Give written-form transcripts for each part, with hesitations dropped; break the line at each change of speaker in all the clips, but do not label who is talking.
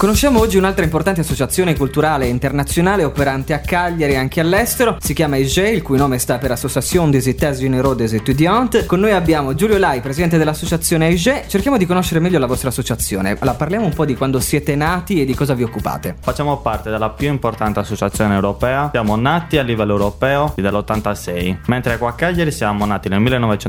Conosciamo oggi un'altra importante associazione culturale internazionale operante a Cagliari e anche all'estero. Si chiama IGE, il cui nome sta per Association des États Généraux des Étudiants. Con noi abbiamo Giulio Lai, presidente dell'associazione IGE. Cerchiamo di conoscere meglio la vostra associazione. Allora, parliamo un po' di quando siete nati e di cosa vi occupate.
Facciamo parte della più importante associazione europea. Siamo nati a livello europeo dall'86, mentre qua a Cagliari siamo nati nel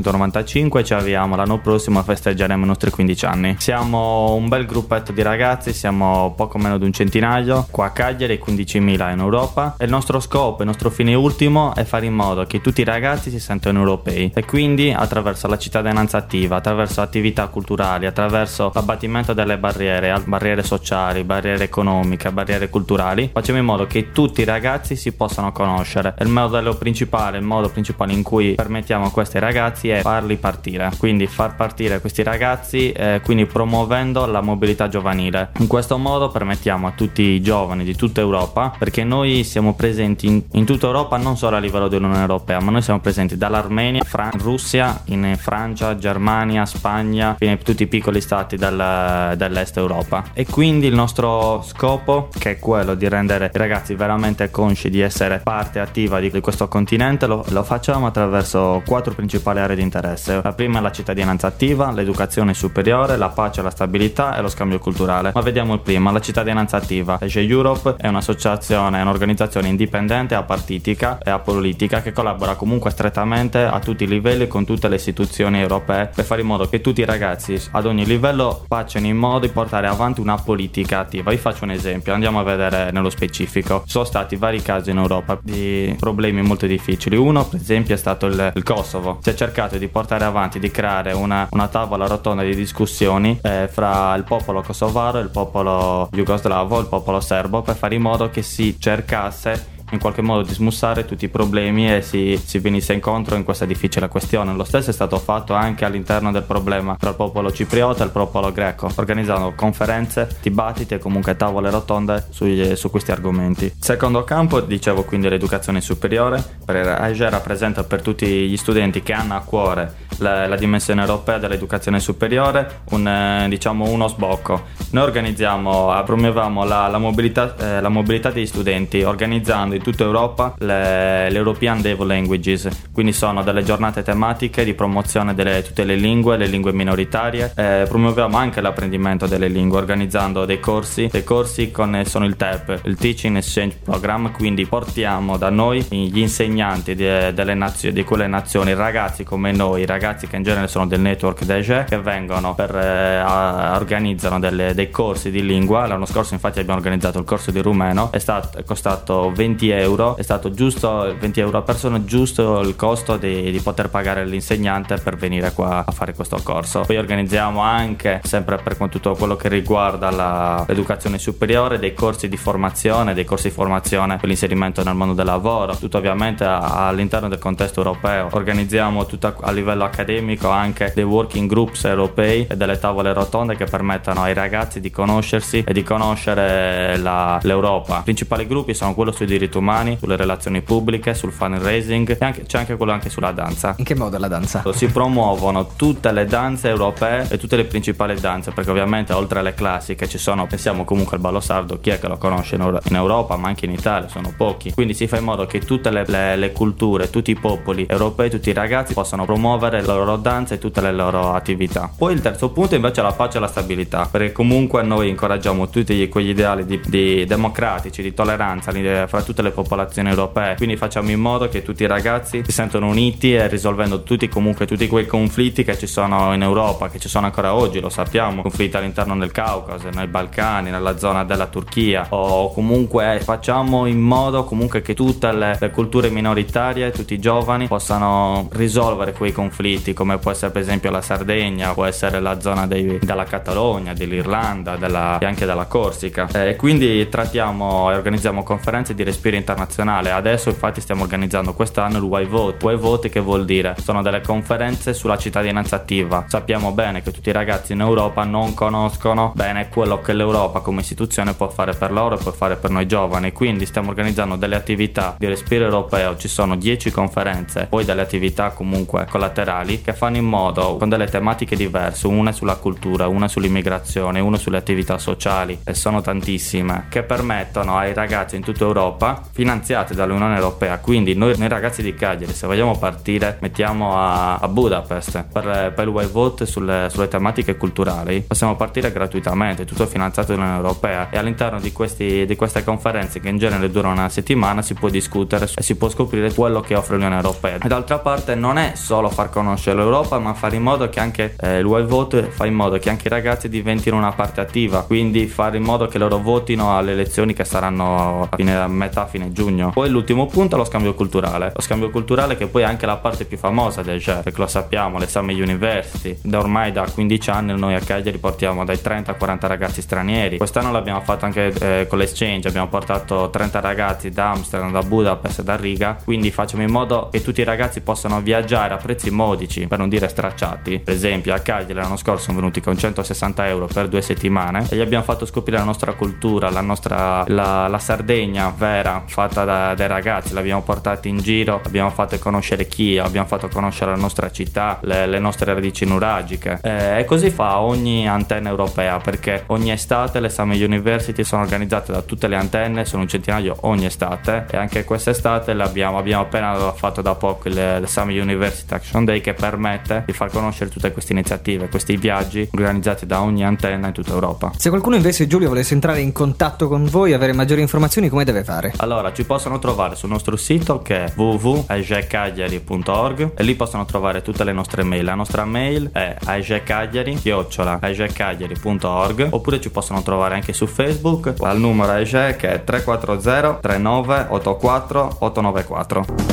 1995 e ci avviamo l'anno prossimo a festeggiare i nostri 15 anni. Siamo un bel gruppetto di ragazzi, siamo poco meno di un centinaio qua a Cagliari e 15.000 in Europa, e il nostro scopo, il nostro fine ultimo è fare in modo che tutti i ragazzi si sentano europei, e quindi attraverso la cittadinanza attiva, attraverso attività culturali, attraverso l'abbattimento delle barriere sociali, barriere economiche, barriere culturali, facciamo in modo che tutti i ragazzi si possano conoscere. Il modo principale in cui permettiamo a questi ragazzi è farli partire, quindi far partire questi ragazzi, quindi promuovendo la mobilità giovanile. In questo modo permettiamo a tutti i giovani di tutta Europa, perché noi siamo presenti in tutta Europa, non solo a livello dell'Unione Europea, ma noi siamo presenti dall'Armenia, Russia, in Francia, Germania, Spagna, fino a tutti i piccoli stati dell'est Europa. E quindi il nostro scopo, che è quello di rendere i ragazzi veramente consci di essere parte attiva di questo continente, lo facciamo attraverso 4 principali aree di interesse. La prima è la cittadinanza attiva, l'educazione superiore, la pace, la stabilità e lo scambio culturale. Ma vediamo il primo, la cittadinanza attiva. IGE Europe è un'associazione, è un'organizzazione indipendente, apartitica e apolitica, che collabora comunque strettamente a tutti i livelli con tutte le istituzioni europee per fare in modo che tutti i ragazzi ad ogni livello facciano in modo di portare avanti una politica attiva. Vi faccio un esempio, andiamo a vedere nello specifico. Sono stati vari casi in Europa di problemi molto difficili. Uno, per esempio, è stato il Kosovo. Si è cercato di portare avanti, di creare una tavola rotonda di discussioni fra il popolo kosovaro e il popolo jugoslavo, il popolo serbo, per fare in modo che si cercasse in qualche modo di smussare tutti i problemi e si venisse incontro in questa difficile questione. Lo stesso è stato fatto anche all'interno del problema tra il popolo cipriota e il popolo greco, organizzando conferenze, dibattiti e comunque tavole rotonde su questi argomenti. Secondo campo, dicevo, quindi l'educazione superiore. IGE rappresenta per tutti gli studenti che hanno a cuore la dimensione europea dell'educazione superiore uno sbocco. Noi promuoviamo la mobilità degli studenti, organizzando in tutta Europa l'European Day of Languages, quindi sono delle giornate tematiche di promozione delle tutte le lingue minoritarie. Promuoviamo anche l'apprendimento delle lingue organizzando dei corsi sono il TEP, il Teaching Exchange Program, quindi portiamo da noi gli insegnanti di quelle nazioni, ragazzi come noi, i ragazzi che in genere sono del network DEGE, che vengono organizzano dei corsi di lingua. L'anno scorso infatti abbiamo organizzato il corso di rumeno, è costato 20 euro, è stato giusto 20 euro a persona, giusto il costo di poter pagare l'insegnante per venire qua a fare questo corso. Poi organizziamo anche, sempre per tutto quello che riguarda l'educazione superiore, dei corsi di formazione per l'inserimento nel mondo del lavoro, tutto ovviamente all'interno del contesto europeo. Organizziamo tutto a livello accademico anche dei working groups europei e delle tavole rotonde che permettano ai ragazzi di conoscersi e di conoscere l'Europa. I principali gruppi sono quello sui diritti umani, sulle relazioni pubbliche, sul fundraising, e c'è anche quello anche sulla danza.
In che modo la danza?
Si promuovono tutte le danze europee e tutte le principali danze, perché ovviamente oltre alle classiche pensiamo comunque al ballo sardo, chi è che lo conosce in Europa, ma anche in Italia sono pochi. Quindi si fa in modo che tutte le culture, tutti i popoli europei, tutti i ragazzi possano promuovere le loro danze e tutte le loro attività. Poi il terzo punto invece è la pace e la stabilità, perché comunque noi incoraggiamo tutti quegli ideali di democratici, di tolleranza fra tutte le popolazioni europee, quindi facciamo in modo che tutti i ragazzi si sentono uniti e risolvendo tutti quei conflitti che ci sono in Europa, che ci sono ancora oggi, lo sappiamo, conflitti all'interno del Caucaso, nei Balcani, nella zona della Turchia, o comunque facciamo in modo comunque che tutte le culture minoritarie, tutti i giovani possano risolvere quei conflitti, come può essere per esempio la Sardegna, può essere la zona della Catalogna, dell'Irlanda e anche della Corsica. E quindi trattiamo e organizziamo conferenze di respiro fiera internazionale. Adesso infatti stiamo organizzando quest'anno il Y-Vote. Y-Vote che vuol dire? Sono delle conferenze sulla cittadinanza attiva. Sappiamo bene che tutti i ragazzi in Europa non conoscono bene quello che l'Europa come istituzione può fare per loro e può fare per noi giovani, quindi stiamo organizzando delle attività di respiro europeo. Ci sono 10 conferenze, poi delle attività comunque collaterali che fanno in modo, con delle tematiche diverse, una sulla cultura, una sull'immigrazione, una sulle attività sociali, e sono tantissime, che permettono ai ragazzi in tutta Europa, finanziate dall'Unione Europea. Quindi noi ragazzi di Cagliari, se vogliamo partire, mettiamo a Budapest per il Y-Vote sulle tematiche culturali, possiamo partire gratuitamente, tutto finanziato dall'Unione Europea, e all'interno di queste conferenze, che in genere durano una settimana, si può discutere e si può scoprire quello che offre l'Unione Europea. E d'altra parte non è solo far conoscere l'Europa, ma fare in modo che anche il Y-Vote fa in modo che anche i ragazzi diventino una parte attiva, quindi fare in modo che loro votino alle elezioni che saranno a fine giugno. Poi l'ultimo punto è lo scambio culturale, che poi è anche la parte più famosa del GER, perché lo sappiamo, le Summer University, da ormai da 15 anni noi a Cagliari portiamo dai 30 a 40 ragazzi stranieri. Quest'anno l'abbiamo fatto anche con l'Exchange, abbiamo portato 30 ragazzi da Amsterdam, da Budapest e da Riga, quindi facciamo in modo che tutti i ragazzi possano viaggiare a prezzi modici, per non dire stracciati. Per esempio a Cagliari l'anno scorso sono venuti con 160 euro per 2 settimane e gli abbiamo fatto scoprire la nostra cultura, la Sardegna vera, fatta dai ragazzi. L'abbiamo portati in giro, abbiamo fatto conoscere Chio, abbiamo fatto conoscere la nostra città, le nostre radici nuragiche, e così fa ogni antenna europea, perché ogni estate le Summer University sono organizzate da tutte le antenne, sono un centinaio ogni estate, e anche quest'estate abbiamo appena fatto da poco il Summer University Action Day, che permette di far conoscere tutte queste iniziative, questi viaggi organizzati da ogni antenna in tutta Europa.
Se qualcuno invece, Giulio, volesse entrare in contatto con voi, avere maggiori informazioni, come deve fare?
Allora, ci possono trovare sul nostro sito, che è www.aegcagliari.org, e lì possono trovare tutte le nostre mail. La nostra mail è aegcagliari@aegcagliari.org, oppure ci possono trovare anche su Facebook al numero AEG, che è 340 39 84 894.